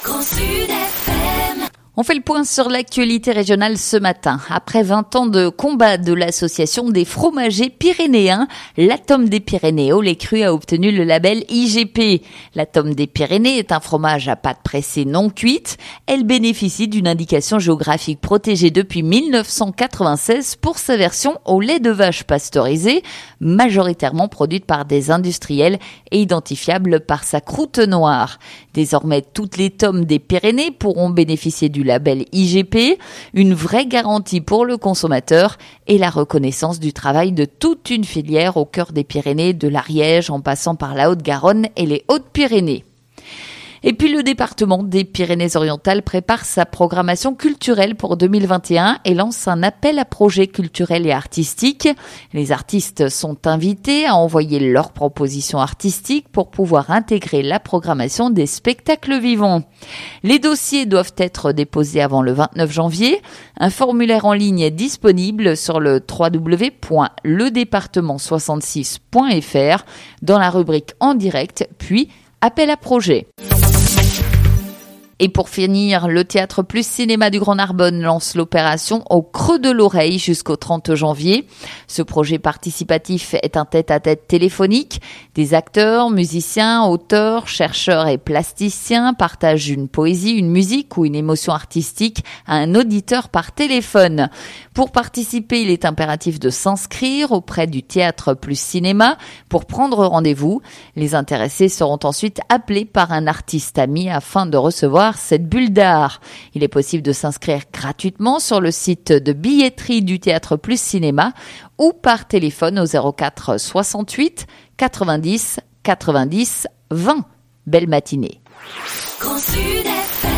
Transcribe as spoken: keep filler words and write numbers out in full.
Grand Sud F M. On fait le point sur l'actualité régionale ce matin. Après vingt ans de combat de l'association des fromagers pyrénéens, l'Atome des Pyrénées au lait cru a obtenu le label I G P. L'Atome des Pyrénées est un fromage à pâte pressée non cuite. Elle bénéficie d'une indication géographique protégée depuis dix-neuf cent quatre-vingt-seize pour sa version au lait de vache pasteurisé, majoritairement produite par des industriels et identifiable par sa croûte noire. Désormais, toutes les tomes des Pyrénées pourront bénéficier du label I G P, une vraie garantie pour le consommateur et la reconnaissance du travail de toute une filière au cœur des Pyrénées, de l'Ariège en passant par la Haute-Garonne et les Hautes-Pyrénées. Et puis le département des Pyrénées-Orientales prépare sa programmation culturelle pour deux mille vingt et un et lance un appel à projets culturels et artistiques. Les artistes sont invités à envoyer leurs propositions artistiques pour pouvoir intégrer la programmation des spectacles vivants. Les dossiers doivent être déposés avant le vingt-neuf janvier. Un formulaire en ligne est disponible sur le w w w point le département soixante-six point f r dans la rubrique en direct, puis appel à projet. Et pour finir, le Théâtre Plus Cinéma du Grand Narbonne lance l'opération Au Creux de l'Oreille jusqu'au trente janvier. Ce projet participatif est un tête-à-tête téléphonique. Des acteurs, musiciens, auteurs, chercheurs et plasticiens partagent une poésie, une musique ou une émotion artistique à un auditeur par téléphone. Pour participer, il est impératif de s'inscrire auprès du Théâtre Plus Cinéma pour prendre rendez-vous. Les intéressés seront ensuite appelés par un artiste ami afin de recevoir cette bulle d'art. Il est possible de s'inscrire gratuitement sur le site de billetterie du Théâtre Plus Cinéma ou par téléphone au zéro quatre soixante-huit quatre-vingt-dix quatre-vingt-dix vingt. Belle matinée. Grand Sud F M.